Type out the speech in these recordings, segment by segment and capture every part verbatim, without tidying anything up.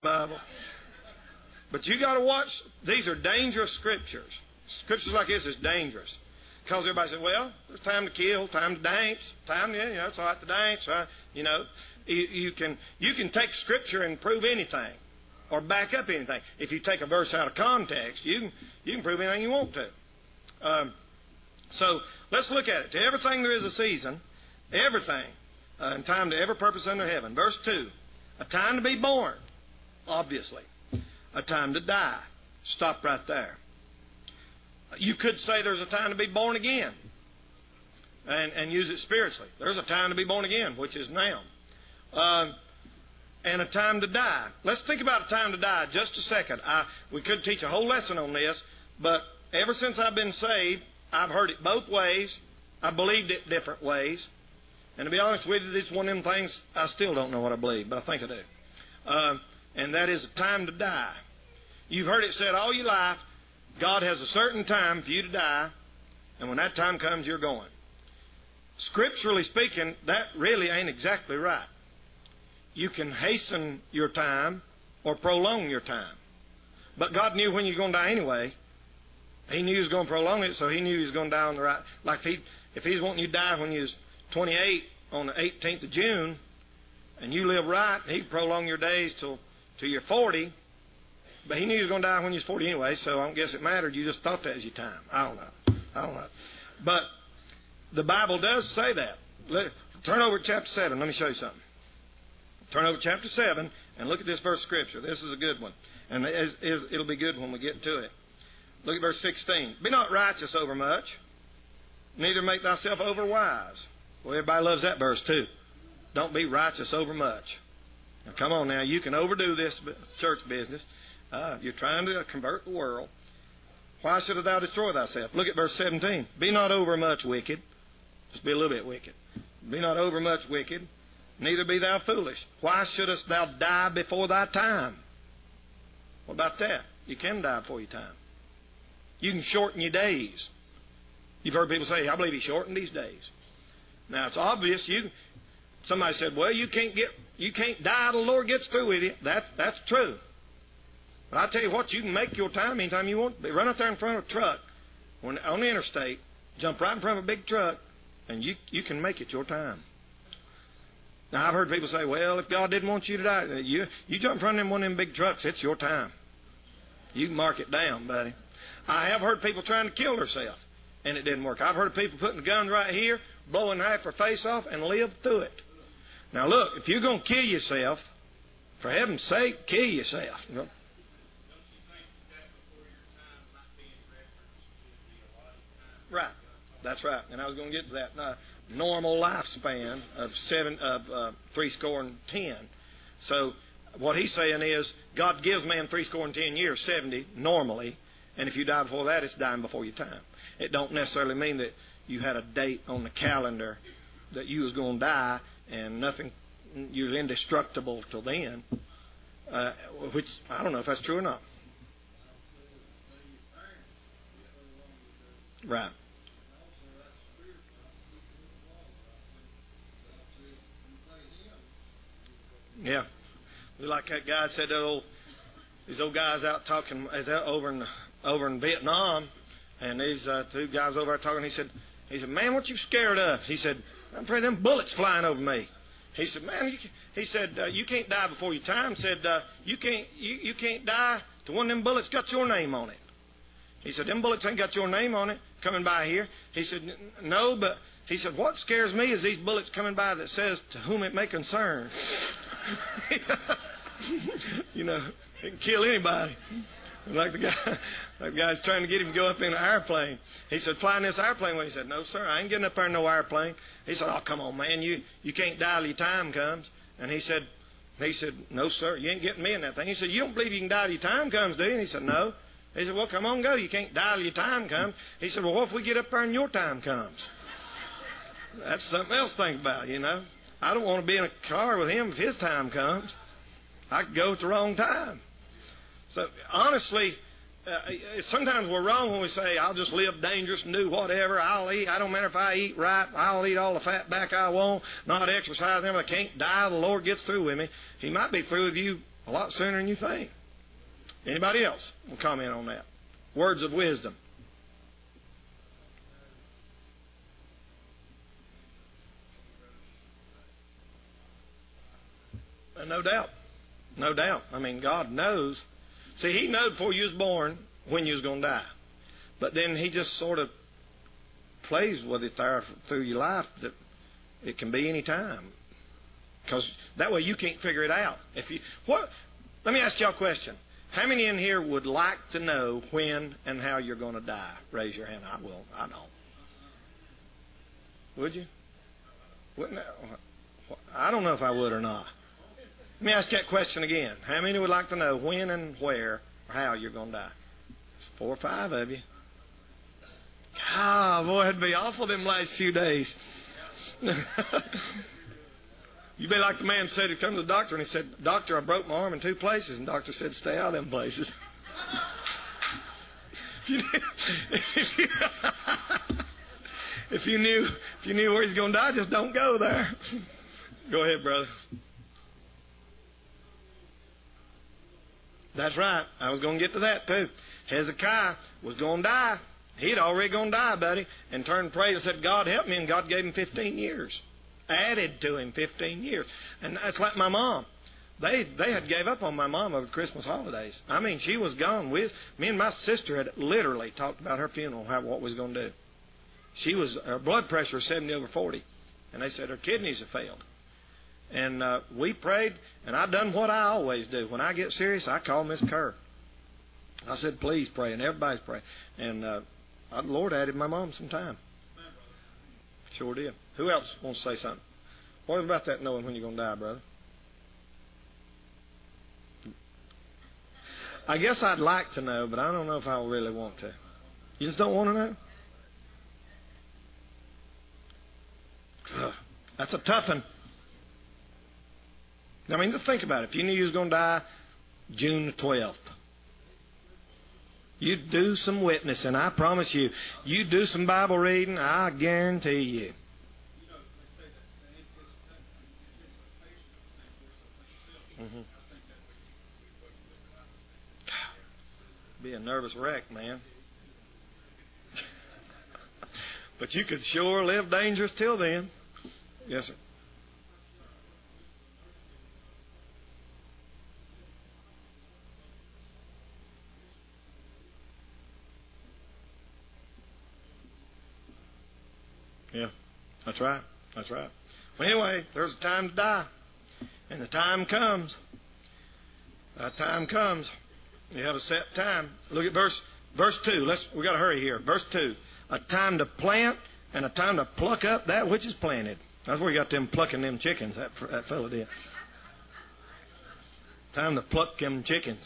Bible. But you got to watch. These are dangerous scriptures. Scriptures like this is dangerous. Because everybody says, well, there's time to kill, time to dance, time to, you know, it's all right to dance. Right? You know, you, you can you can take Scripture and prove anything or back up anything. If you take a verse out of context, you can, you can prove anything you want to. Um, so let's look at it. To everything there is a season, everything, uh, and time to every purpose under heaven. Verse two, a time to be born, obviously. A time to die. Stop right there. You could say there's a time to be born again and, and use it spiritually. There's a time to be born again, which is now. Uh, and a time to die. Let's think about a time to die just a second. I, we could teach a whole lesson on this, but ever since I've been saved, I've heard it both ways. I believed it different ways. And to be honest with you, this is one of them things I still don't know what I believe, but I think I do. Uh, and that is a time to die. You've heard it said all your life, God has a certain time for you to die, and when that time comes, you're going. Scripturally speaking, that really ain't exactly right. You can hasten your time or prolong your time. But God knew when you're going to die anyway. He knew He was going to prolong it, so He knew He was going to die on the right. Like if, he, if He's wanting you to die when you was twenty-eight on the eighteenth of June, and you live right, He'd prolong your days till, till you're forty. But He knew He was going to die when you was forty anyway, so I don't guess it mattered. You just thought that was your time. I don't know. I don't know. But the Bible does say that. Let, turn over to chapter seven. Let me show you something. Turn over to chapter seven and look at this verse of Scripture. This is a good one. And it'll be good when we get to it. Look at verse sixteen. Be not righteous over much, neither make thyself over wise. Well, everybody loves that verse too. Don't be righteous over much. Now, come on now. You can overdo this church business. Uh, you're trying to convert the world. Why shouldst thou destroy thyself? Look at verse seventeen. Be not over much wicked. Just be a little bit wicked. Be not over much wicked, neither be thou foolish. Why shouldest thou die before thy time? What about that? You can die before your time. You can shorten your days. You've heard people say, I believe He shortened these days. Now, it's obvious. You. Somebody said, well, you can't get, you can't die till the Lord gets through with you. That, that's true. But I tell you what, you can make your time anytime you want. Run out there in front of a truck when, on the interstate, jump right in front of a big truck, and you, you can make it your time. Now, I've heard people say, well, if God didn't want you to die, you, you jump in front of one of them big trucks, it's your time. You can mark it down, buddy. I have heard people trying to kill themselves, and it didn't work. I've heard of people putting the guns right here, blowing half their face off, and live through it. Now, look, if you're going to kill yourself, for heaven's sake, kill yourself. You know? Right. That's right. And I was going to get to that. Uh, normal lifespan of seven, of uh, three score and ten. So what he's saying is God gives man three score and ten years, seventy normally, and if you die before that, it's dying before your time. It don't necessarily mean that you had a date on the calendar that you was going to die and nothing. You're indestructible till then. Uh, which I don't know if that's true or not. Right. Yeah. Like that guy said, that old, these old guys out talking over in over in Vietnam, and these uh, two guys over there talking. He said, he said, man, what you scared of? He said, I'm afraid of them bullets flying over me. He said, man, you, he said, uh, you can't die before your time. Said, uh, you can't you, you can't die till one of them bullets got your name on it. He said, them bullets ain't got your name on it coming by here. He said, no, but he said, what scares me is these bullets coming by that says, to whom it may concern. You know, it can kill anybody. Like the guy, that guy's trying to get him to go up in an airplane. He said, fly in this airplane. Well, he said, no, sir, I ain't getting up there in no airplane. He said, oh, come on, man, you, you can't die till your time comes. And he said, he said, no, sir, you ain't getting me in that thing. He said, you don't believe you can die till your time comes, do you? And he said, no. He said, well, come on, go. You can't die till your time comes. He said, well, what if we get up there and your time comes? That's something else to think about, you know. I don't want to be in a car with him if his time comes. I could go at the wrong time. So, honestly, uh, sometimes we're wrong when we say, I'll just live dangerous and do whatever. I'll eat. I don't matter if I eat right. I'll eat all the fatback I want. Not exercise. I can't die. The Lord gets through with me. He might be through with you A lot sooner than you think. Anybody else will comment on that? Words of wisdom. No doubt. No doubt. I mean, God knows. See, He knew before you was born when you was going to die. But then He just sort of plays with it there through your life that it can be any time. Because that way you can't figure it out. If you what? Let me ask y'all a question. How many in here would like to know when and how you're going to die? Raise your hand. I will. I don't. Would you? Wouldn't I, I don't know if I would or not. Let me ask that question again. How many would like to know when and where or how you're going to die? It's four or five of you. Ah, boy, it'd be awful them last few days. You'd be like the man said who come to the doctor and he said, "Doctor, I broke my arm in two places." And the doctor said, "Stay out of them places." if, you knew, if, you, if you knew if you knew where he's going to die, just don't go there. Go ahead, brother. That's right. I was going to get to that too. Hezekiah was going to die. He'd already going to die, buddy, and turned and prayed and said, "God, help me." And God gave him fifteen years. Added to him fifteen years. And that's like my mom. They they had gave up on my mom over the Christmas holidays. I mean, she was gone. With me and my sister had literally talked about her funeral, how what we was going to do. She was, her blood pressure was seventy over forty. And they said her kidneys have failed. And uh, we prayed, and I done what I always do. When I get serious, I call Miss Kerr. I said, "Please pray," and everybody's praying. And uh, the Lord added my mom some time. Sure did. Who else wants to say something? What about that knowing when you're going to die, brother? I guess I'd like to know, but I don't know if I really want to. You just don't want to know? Ugh, that's a tough one. I mean, just think about it. If you knew you was going to die June the twelfth, you'd do some witnessing. I promise you. You'd do some Bible reading. I guarantee you. Mm-hmm. Be a nervous wreck, man. But you could sure live dangerous till then. Yes, sir. Yeah, that's right. That's right. Well, anyway, there's a time to die. And the time comes. That time comes. You have a set time. Look at verse verse two. Let's we got to hurry here. Verse two. A time to plant and a time to pluck up that which is planted. That's where you got them plucking them chickens. That that fellow did. Time to pluck them chickens.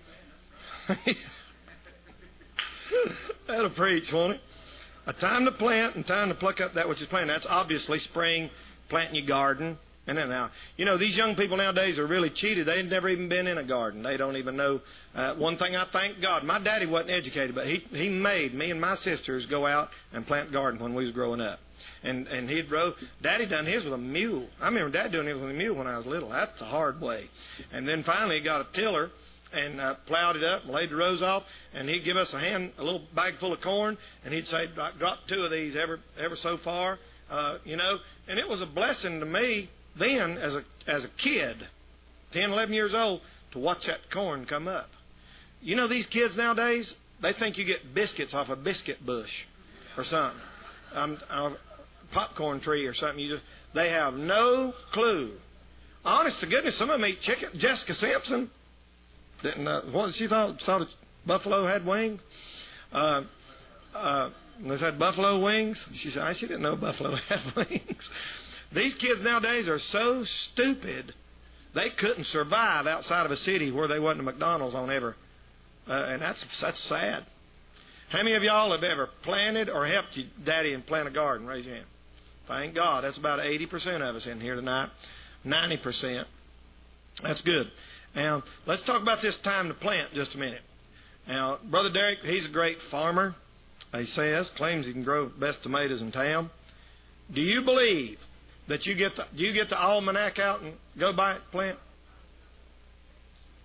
That'll preach, won't it? A time to plant and time to pluck up that which is planted. That's obviously spring, planting your garden. And then now, you know, these young people nowadays are really cheated. They've never even been in a garden. They don't even know. Uh, one thing I thank God, my daddy wasn't educated, but he he made me and my sisters go out and plant garden when we was growing up. And and he'd row. Daddy done his with a mule. I remember Dad doing his with a mule when I was little. That's a hard way. And then finally he got a tiller and uh, plowed it up and laid the rows off. And he'd give us a hand, a little bag full of corn, and he'd say, "Drop two of these ever ever so far," uh, you know. And it was a blessing to me. Then, as a as a kid, ten, eleven years old, to watch that corn come up. You know, these kids nowadays, they think you get biscuits off a biscuit bush or something, um, a popcorn tree or something. You just they have no clue. Honest to goodness, some of them eat chicken. Jessica Simpson, didn't uh, what she thought saw the buffalo had wings. Uh, uh, they said buffalo wings. She said she didn't know buffalo had wings. These kids nowadays are so stupid, they couldn't survive outside of a city where there wasn't a McDonald's on ever. Uh, and that's that's sad. How many of y'all have ever planted or helped your daddy and plant a garden? Raise your hand. Thank God. That's about eighty percent of us in here tonight. ninety percent. That's good. Now, let's talk about this time to plant just a minute. Now, Brother Derek, he's a great farmer, he says, claims he can grow the best tomatoes in town. Do you believe that you get the, do you get the almanac out and go buy it, plant?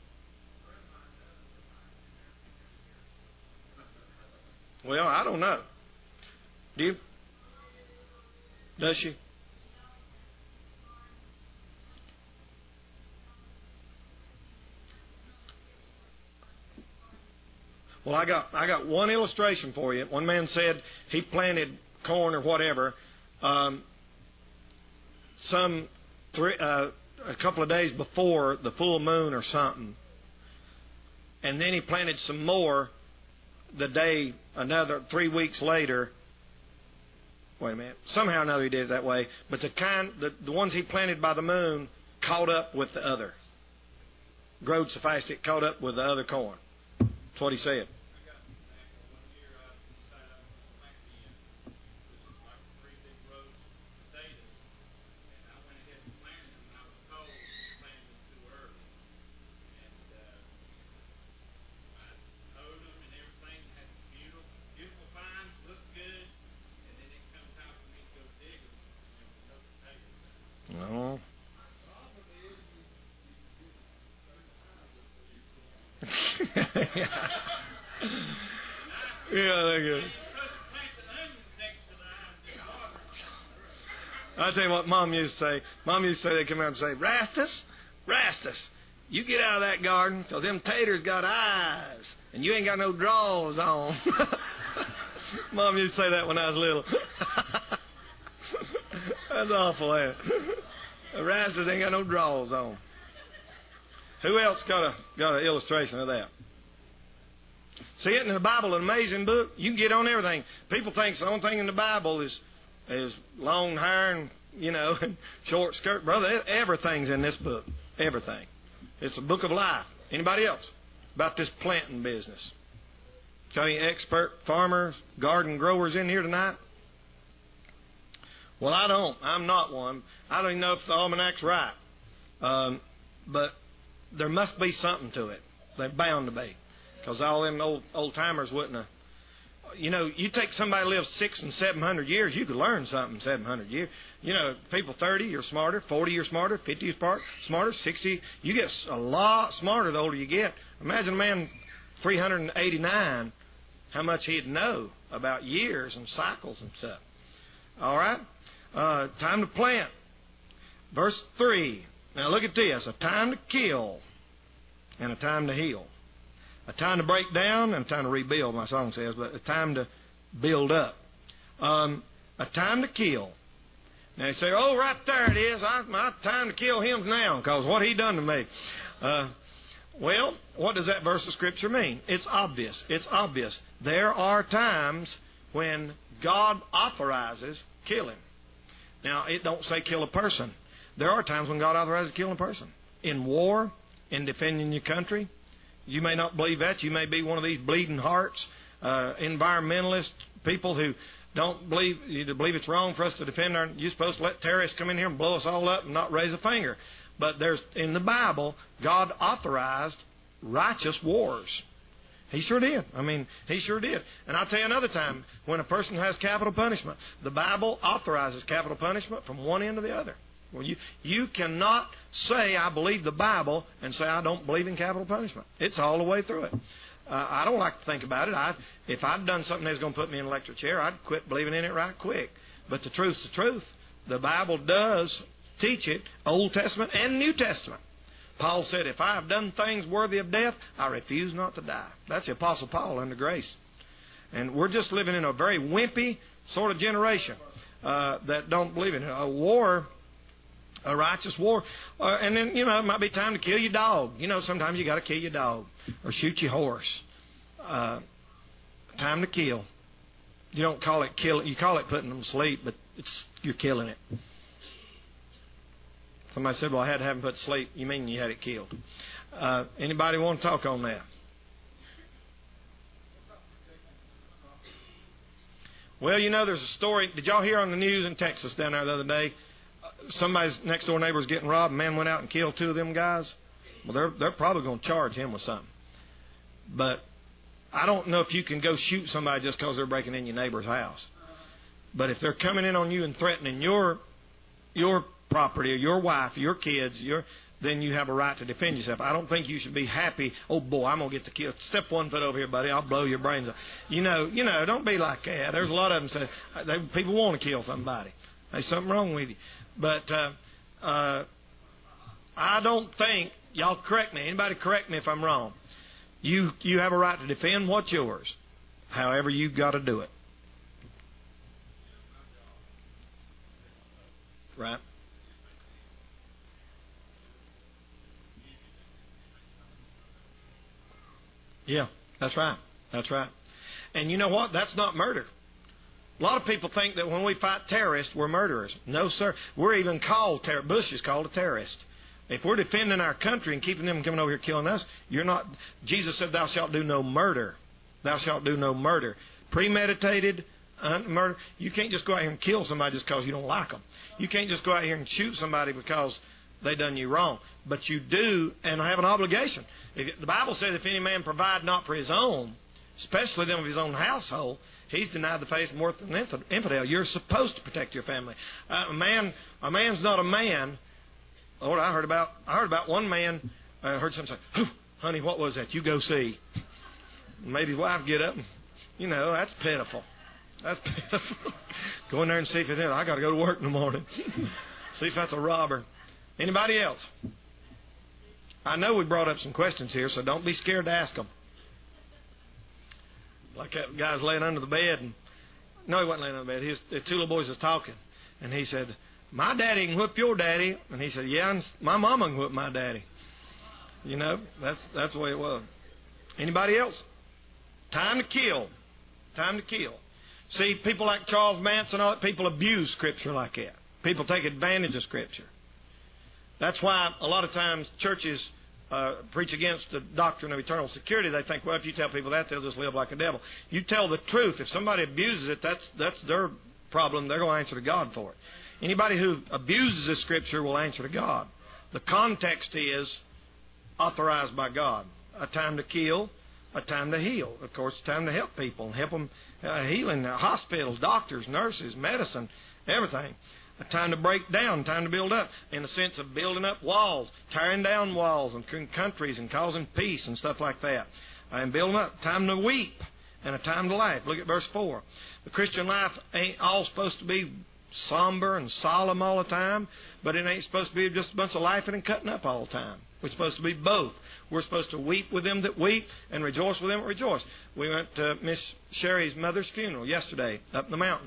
Well, I don't know. Do you? Does she? Well, I got I got one illustration for you. One man said he planted corn or whatever, um, some three uh, a couple of days before the full moon or something, and then he planted some more the day another three weeks later. Wait a minute. Somehow or another he did it that way, but the kind the, the ones he planted by the moon caught up with the other. Growed so fast it caught up with the other corn. That's what he said. No. yeah, they're good. I tell you what, Mom used to say. Mom used to say, they come out and say, Rastus, Rastus, you get out of that garden, because them taters got eyes, and you ain't got no drawers on. Mom used to say that when I was little. That's awful, eh? Rastus ain't got no drawers on. Who else got a got an illustration of that? See, it in the Bible, an amazing book. You can get on everything. People think the only thing in the Bible is is long hair and, you know, and short skirt. Brother, everything's in this book. Everything. It's a book of life. Anybody else about this planting business? Got any expert farmers, garden growers in here tonight? Well, I don't. I'm not one. I don't even know if the almanac's right. Um, but there must be something to it. They're bound to be. Because all them old old timers wouldn't have. You know, you take somebody who lives six and seven hundred years, you could learn something in seven hundred years. You know, people thirty, you're smarter. Forty, you're smarter. Fifty, you're smarter. Sixty, you get a lot smarter the older you get. Imagine a man three hundred eighty-nine, how much he'd know about years and cycles and stuff. All right? Uh, time to plant. Verse three. Now look at this. A time to kill and a time to heal. A time to break down and a time to rebuild, my song says, but a time to build up. Um, a time to kill. Now you say, oh, right there it is. I, my time to kill him's now, because what he done to me. Uh, well, what does that verse of Scripture mean? It's obvious. It's obvious. There are times when God authorizes killing. Now, it don't say kill a person. There are times when God authorizes killing a person. In war, in defending your country. You may not believe that. You may be one of these bleeding hearts, uh, environmentalist people who don't believe you believe it's wrong for us to defend our. You're supposed to let terrorists come in here and blow us all up and not raise a finger. But there's in the Bible, God authorized righteous wars. He sure did. I mean, he sure did. And I'll tell you another time, when a person has capital punishment, the Bible authorizes capital punishment from one end to the other. Well, you, you cannot say, I believe the Bible, and say, I don't believe in capital punishment. It's all the way through it. Uh, I don't like to think about it. I, if I'd done something that's going to put me in an electric chair, I'd quit believing in it right quick. But the truth's the truth. The Bible does teach it, Old Testament and New Testament. Paul said, if I have done things worthy of death, I refuse not to die. That's the Apostle Paul under grace. And we're just living in a very wimpy sort of generation uh, that don't believe in it. A war... A righteous war. Uh, and then, you know, it might be time to kill your dog. You know, sometimes you got to kill your dog. Or shoot your horse. Uh, time to kill. You don't call it kill. You call it putting them to sleep, but it's you're killing it. Somebody said, well, I had to have him put to sleep. You mean you had it killed. Uh, anybody want to talk on that? Well, you know, there's a story. Did y'all hear on the news in Texas down there the other day? Somebody's next door neighbor was getting robbed. A man went out and killed two of them guys. Well, they're they're probably going to charge him with something. But I don't know if you can go shoot somebody just because they're breaking in your neighbor's house. But if they're coming in on you and threatening your your property or your wife, your kids, your then you have a right to defend yourself. I don't think you should be happy, oh boy, I'm going to get the kill. Step one foot over here, buddy, I'll blow your brains out. You know, you know, don't be like that. There's a lot of them say, they, people want to kill somebody. There's something wrong with you. But uh, uh, I don't think, y'all correct me, anybody correct me if I'm wrong. You, you have a right to defend what's yours, however you've got to do it. Right? Yeah, that's right. That's right. And you know what? That's not murder. A lot of people think that when we fight terrorists, we're murderers. No, sir. We're even called, ter- Bush is called a terrorist. If we're defending our country and keeping them from coming over here killing us, you're not. Jesus said, thou shalt do no murder. Thou shalt do no murder. Premeditated uh, murder. You can't just go out here and kill somebody just because you don't like them. You can't just go out here and shoot somebody because they done you wrong. But you do, and have an obligation. If, the Bible says, if any man provide not for his own, especially them of his own household, he's denied the faith and worth of an infidel. You're supposed to protect your family. Uh, a man, a man's not a man. Lord, I heard about, I heard about one man. I heard someone say, "Honey, what was that? You go see." Made his wife get up. And, you know, that's pitiful. That's pitiful. Go in there and see if it's in. I got to go to work in the morning. See if that's a robber. Anybody else? I know we brought up some questions here, so don't be scared to ask them. Like that guy's laying under the bed. And, no, he wasn't laying under the bed. His, the two little boys was talking. And he said, my daddy can whip your daddy. And he said, yeah, and my mama can whip my daddy. You know, that's that's the way it was. Anybody else? Time to kill. Time to kill. See, people like Charles Manson, all that, people abuse Scripture like that. People take advantage of Scripture. That's why a lot of times churches uh, preach against the doctrine of eternal security. They think, well, if you tell people that, they'll just live like a devil. You tell the truth. If somebody abuses it, that's that's their problem. They're going to answer to God for it. Anybody who abuses the Scripture will answer to God. The context is authorized by God. A time to kill, a time to heal. Of course, a time to help people and help them uh, healing, uh, hospitals, doctors, nurses, medicine, everything. A time to break down, time to build up, in the sense of building up walls, tearing down walls and countries and causing peace and stuff like that. And building up, time to weep and a time to laugh. Look at verse four. The Christian life ain't all supposed to be somber and solemn all the time, but it ain't supposed to be just a bunch of laughing and cutting up all the time. We're supposed to be both. We're supposed to weep with them that weep and rejoice with them that rejoice. We went to Miss Sherry's mother's funeral yesterday up in the mountain.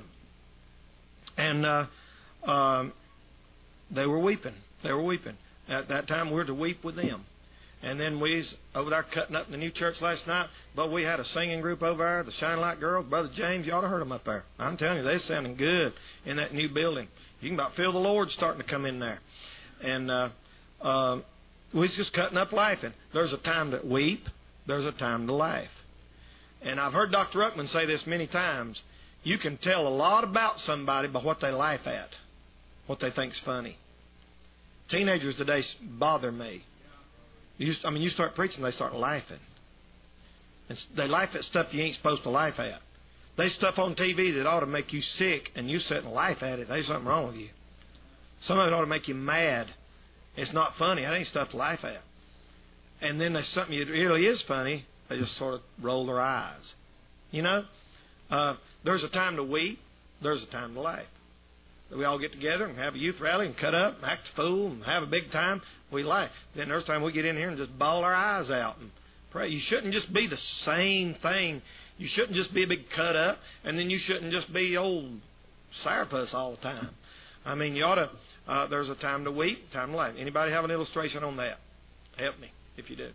And uh, um, they were weeping. They were weeping. At that time, we were to weep with them. And then we was over there cutting up in the new church last night. But we had a singing group over there, the Shine Light Girls. Brother James, you ought to heard them up there. I'm telling you, they're sounding good in that new building. You can about feel the Lord starting to come in there. And uh, uh, we was just cutting up laughing. There's a time to weep. There's a time to laugh. And I've heard Doctor Ruckman say this many times. You can tell a lot about somebody by what they laugh at, what they think's funny. Teenagers today bother me. You, I mean, you start preaching, they start laughing. And they laugh at stuff you ain't supposed to laugh at. There's stuff on T V that ought to make you sick, and you sit and laugh at it. There's something wrong with you. Some of it ought to make you mad. It's not funny. That ain't stuff to laugh at. And then there's something that really is funny. They just sort of roll their eyes. You know? Uh, there's a time to weep. There's a time to laugh. We all get together and have a youth rally and cut up and act a fool and have a big time. We laugh. Then there's time we get in here and just bawl our eyes out and pray. You shouldn't just be the same thing. You shouldn't just be a big cut up, and then you shouldn't just be old sourpuss all the time. I mean, you ought to. Uh, there's a time to weep, time to laugh. Anybody have an illustration on that? Help me if you do.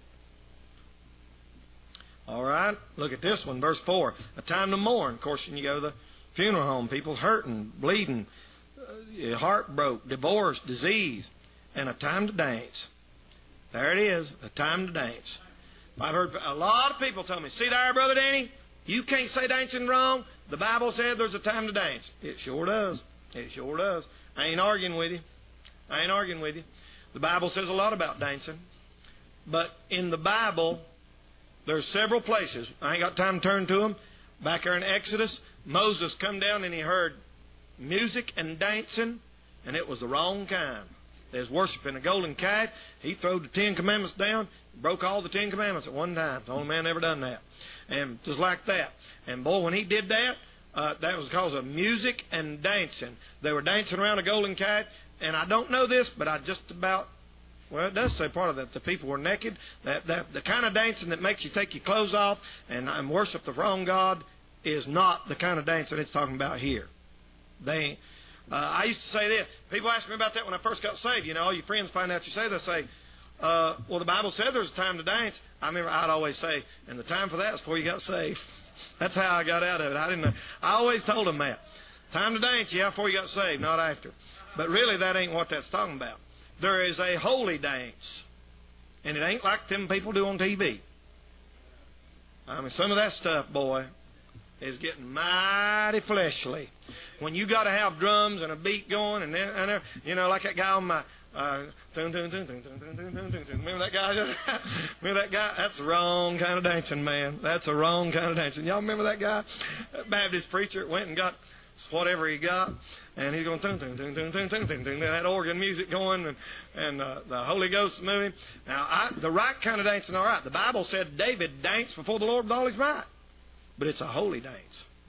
All right. Look at this one, verse four. A time to mourn. Of course, when you go to the funeral home, people's hurting, bleeding, uh, heart broke, divorce, disease, and a time to dance. There it is, a time to dance. I've heard a lot of people tell me, see there, Brother Danny, you can't say dancing wrong. The Bible said there's a time to dance. It sure does. It sure does. I ain't arguing with you. I ain't arguing with you. The Bible says a lot about dancing. But in the Bible, there's several places. I ain't got time to turn to them. Back there in Exodus, Moses come down and he heard music and dancing, and it was the wrong kind. They was worshiping a golden calf. He threw the Ten Commandments down, broke all the Ten Commandments at one time. The only man ever done that. And just like that. And boy, when he did that, uh, that was because of music and dancing. They were dancing around a golden calf. And I don't know this, but I just about, well, it does say part of that. The people were naked. That, that the kind of dancing that makes you take your clothes off and, and worship the wrong God is not the kind of dancing it's talking about here. They, uh, I used to say this. People ask me about that when I first got saved. You know, all your friends find out you say, they say, uh, well, the Bible said there's a time to dance. I remember I'd always say, and the time for that is before you got saved. That's how I got out of it. I didn't know. I always told them that. Time to dance, yeah, before you got saved, not after. But really, that ain't what that's talking about. There is a holy dance. And it ain't like them people do on T V. I mean, some of that stuff, boy, is getting mighty fleshly. When you got to have drums and a beat going, and then, and you know, like that guy on my, uh, dun, dun, dun, dun, dun, dun, dun, dun, dun. Remember that guy? Remember that guy? That's the wrong kind of dancing, man. That's the wrong kind of dancing. Y'all remember that guy? That Baptist preacher went and got whatever he got, and he's going dun dun dun dun dun dun dun dun. That organ music going, and and uh, the Holy Ghost moving. Now, I, the right kind of dancing, all right. The Bible said David danced before the Lord with all his might, but it's a holy dance.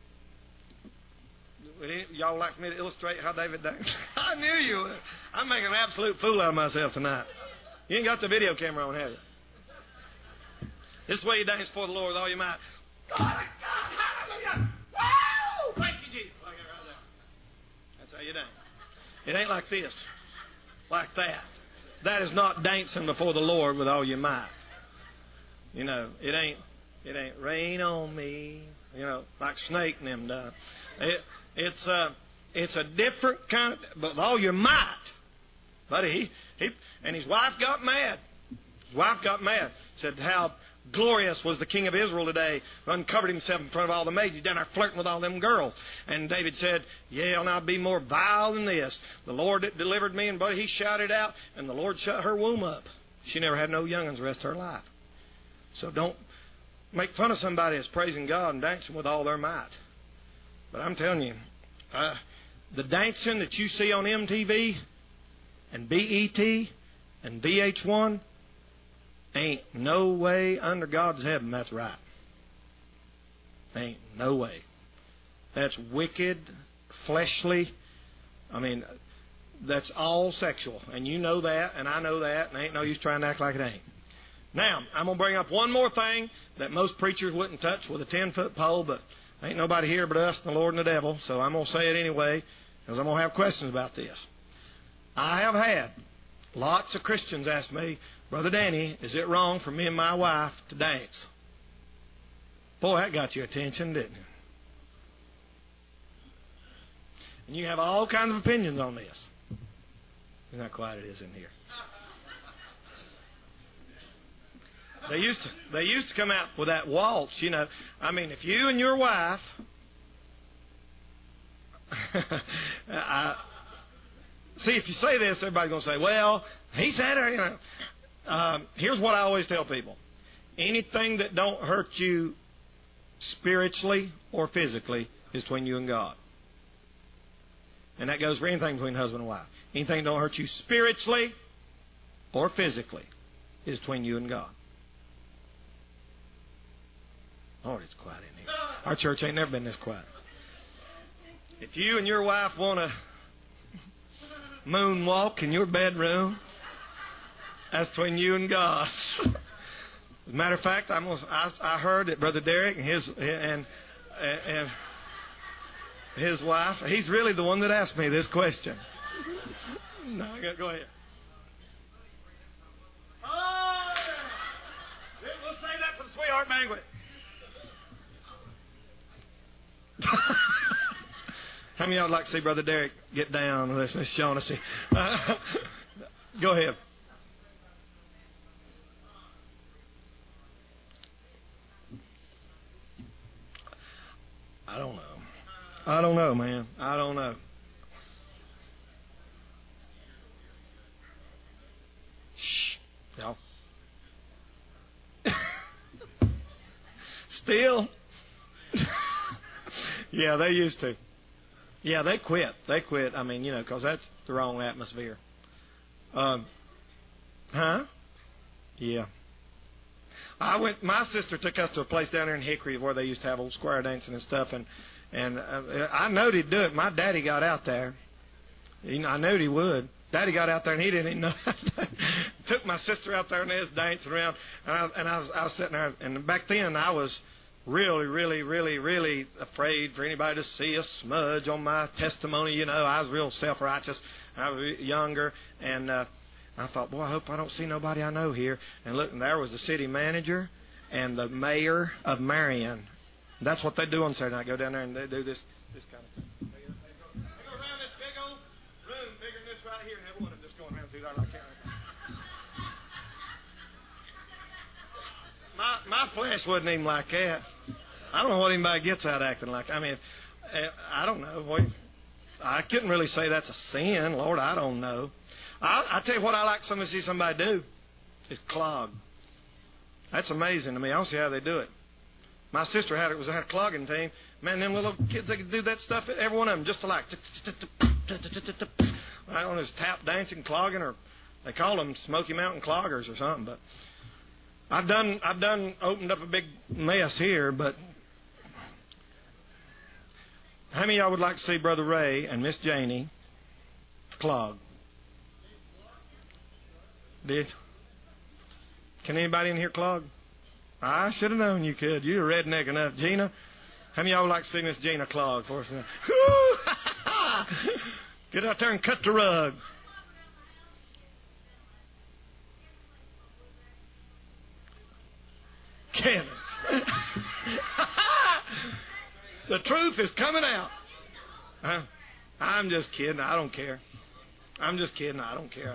Y'all like me to illustrate how David danced? I knew you would. I'm making an absolute fool out of myself tonight. You ain't got the video camera on, have you? This is the way you dance before the Lord with all your might. God, God, hallelujah! Woo! Thank you, Jesus. Like it right there. That's how you dance. It ain't like this, like that. That is not dancing before the Lord with all your might. You know, it ain't. It ain't rain on me. You know, like Snake and them done. It, it's a, it's a different kind of, but with all your might. Buddy, he, he, and his wife got mad. His wife got mad. Said how glorious was the king of Israel today. Uncovered himself in front of all the maids. He's down there flirting with all them girls. And David said, yeah, and I'll be more vile than this. The Lord that delivered me, and buddy, he shouted out, and the Lord shut her womb up. She never had no young'uns the rest of her life. So don't make fun of somebody that's praising God and dancing with all their might. But I'm telling you, uh, the dancing that you see on M T V and B E T and V H one ain't no way under God's heaven that's right. Ain't no way. That's wicked, fleshly. I mean, that's all sexual. And you know that, and I know that, and ain't no use trying to act like it ain't. Now, I'm going to bring up one more thing that most preachers wouldn't touch with a ten-foot pole, but ain't nobody here but us and the Lord and the devil, so I'm going to say it anyway, because I'm going to have questions about this. I have had lots of Christians ask me, Brother Danny, is it wrong for me and my wife to dance? Boy, that got your attention, didn't it? And you have all kinds of opinions on this. Isn't that quiet it is in here? They used to they used to come out with that waltz, you know. I mean, if you and your wife I, see, if you say this, everybody's going to say, well, he said it, you know. Um, here's what I always tell people. Anything that don't hurt you spiritually or physically is between you and God. And that goes for anything between husband and wife. Anything that don't hurt you spiritually or physically is between you and God. Oh, it's quiet in here. Our church ain't never been this quiet. If you and your wife want to moonwalk in your bedroom, that's between you and God. As a matter of fact, I'm gonna, I, I heard that Brother Derek and his and and his wife, he's really the one that asked me this question. No, I got go ahead. Oh, we'll save that for the sweetheart banquet. How many of y'all would like to see Brother Derek get down with Miss Shaughnessy? Uh, go ahead. I don't know. I don't know, man. I don't know. Shh, y'all. Still. Yeah, they used to. Yeah, they quit. They quit. I mean, you know, because that's the wrong atmosphere. Um, huh? Yeah. I went. My sister took us to a place down there in Hickory where they used to have old square dancing and stuff, and and uh, I knowed he'd do it. My daddy got out there. He, I knew he would. Daddy got out there and he didn't even know. Took my sister out there and they was dancing around, and I and I was I was sitting there. And back then I was really, really, really, really afraid for anybody to see a smudge on my testimony. You know, I was real self-righteous. I was younger, and uh, I thought, boy, I hope I don't see nobody I know here. And look, and there was the city manager and the mayor of Marion. That's what they do on Saturday night. Go down there and they do this this kind of thing. They go, they go around this big old room, bigger than this right here, and everyone is just going around through there like that. My my flesh wasn't even like that. I don't know what anybody gets out acting like. I mean, I don't know. I couldn't really say that's a sin. Lord, I don't know. I, I tell you what I like somebody to see somebody do is clog. That's amazing to me. I don't see how they do it. My sister had it was had a clogging team. Man, them little kids, they could do that stuff. Every one of them just like I don't know, it's tap dancing, clogging, or they call them Smoky Mountain cloggers or something. But I've done I've done opened up a big mess here. But how many of y'all would like to see Brother Ray and Miss Janie clog? Did? Can anybody in here clog? I should have known you could. You're redneck enough. Gina, how many of y'all would like to see Miss Gina clog for us? Get out there and cut the rug. Kevin. The truth is coming out. Huh? I'm just kidding. I don't care. I'm just kidding. I don't care.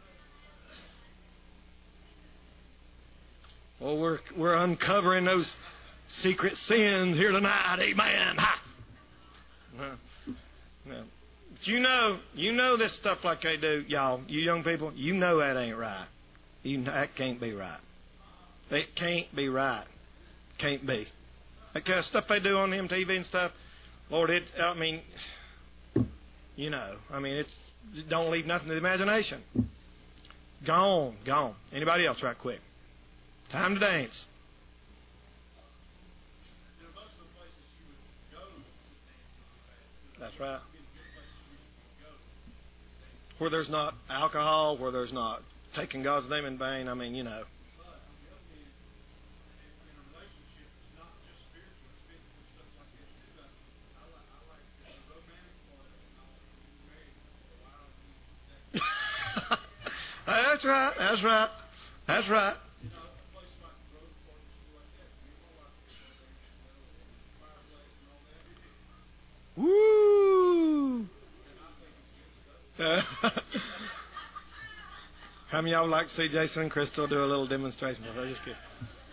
Well, we're we're uncovering those secret sins here tonight. Amen. Ha. No, no. But you know, you know this stuff like they do, y'all. You young people, you know that ain't right. You that can't be right. It can't be right. Can't be. That kind of stuff they do on M T V and stuff. Lord, it. I mean, you know. I mean, it's it don't leave nothing to the imagination. Gone, gone. Anybody else, right quick? Time to dance. That's right. Where there's not alcohol, where there's not taking God's name in vain. I mean, you know. That's right. That's right. That's right. Woo! Uh, how many of y'all would like to see Jason and Crystal do a little demonstration? I just kidding.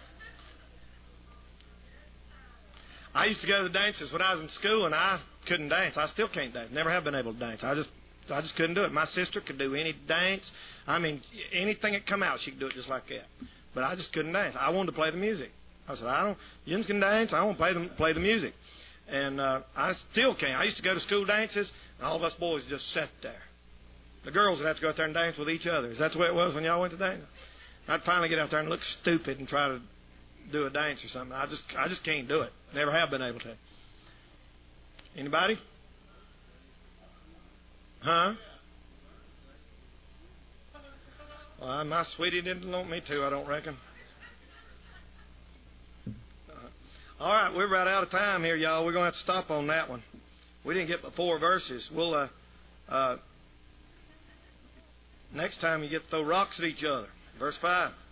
I used to go to the dances when I was in school, and I couldn't dance. I still can't dance. Never have been able to dance. I just, I just couldn't do it. My sister could do any dance. I mean, anything that come out, she could do it just like that. But I just couldn't dance. I wanted to play the music. I said, I don't. You can dance. I want to play the play the music. And uh, I still can't. I used to go to school dances, and all of us boys just sat there. The girls would have to go out there and dance with each other. Is that the way it was when y'all went to dance? I'd finally get out there and look stupid and try to do a dance or something. I just, I just can't do it. Never have been able to. Anybody? Huh? Well, my sweetie didn't want me to, I don't reckon. All right, we're right out of time here, y'all. We're going to have to stop on that one. We didn't get but four verses. We'll, uh, uh, next time you get to throw rocks at each other. Verse five.